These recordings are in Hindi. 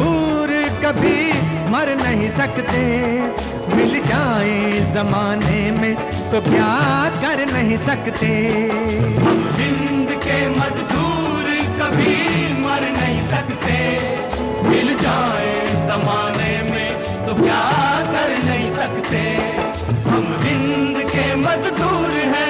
मजदूर कभी मर नहीं सकते, मिल जाए जमाने में तो क्या कर नहीं सकते। हम हिंद के मजदूर कभी मर नहीं सकते, मिल जाए जमाने में तो क्या कर नहीं सकते। हम हिंद के मजदूर हैं।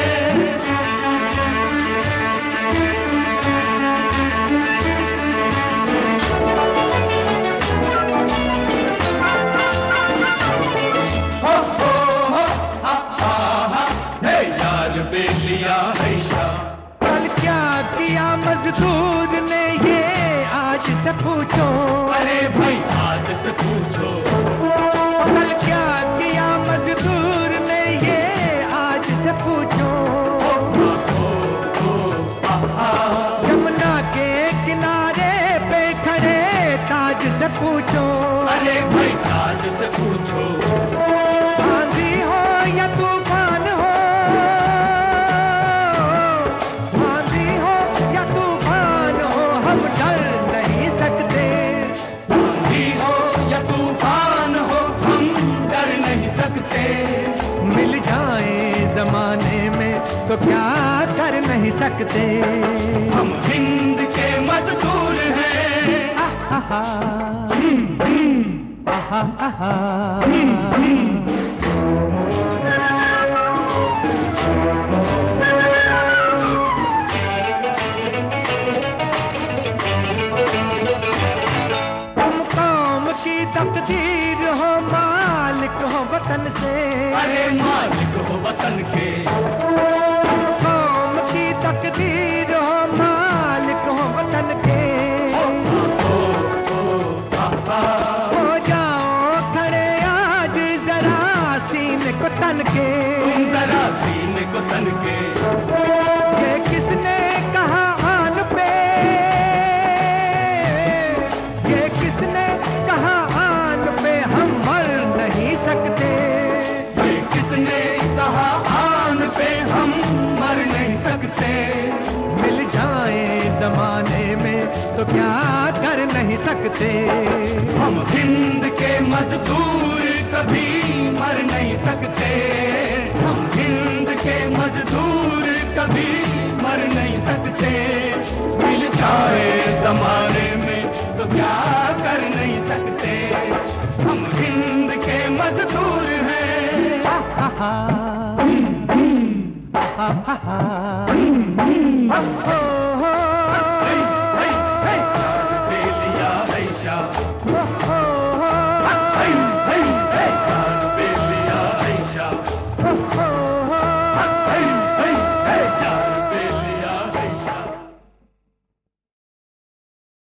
बेलिया हैशा कल क्या किया मजदूर ने ये आज से पूछो। अरे भाई आज से पूछो। कल क्या किया मजदूर ने ये आज से पूछो। यमुना के किनारे पे खड़े ताज से पूछो। अरे भाई ताज से पूछो। आंधी हो या तूफान हो, आंधी हो या तूफान हो, हम डर नहीं सकते। आंधी हो या तूफान हो, हम डर नहीं सकते। मिल जाए जमाने में तो क्या कर नहीं सकते। हम हिंद के मजदूर हैं। आहा आहा आहा तुम कौम की तकदीर हो, मालिक हो वतन से। अरे मालिक हो वतन के। कौम की तकदीर हो, मालिक हो वतन के। हो जाओ खड़े आज जरा सीने को तन के। जरा सीने को तन के। ये किसने कहा आन पे, ये किसने कहा आन पे हम मर नहीं सकते। ये किसने कहा आन पे हम मर नहीं सकते। मिल जाए जमाने में तो क्या कर नहीं सकते। हम हिंद के मजदूर कभी मर नहीं सकते। हम हिंद के मजदूर कभी मर नहीं सकते। मिल जाए जमाने में तो क्या कर नहीं सकते। हम हिंद के मजदूर हैं। हा हा हा हा।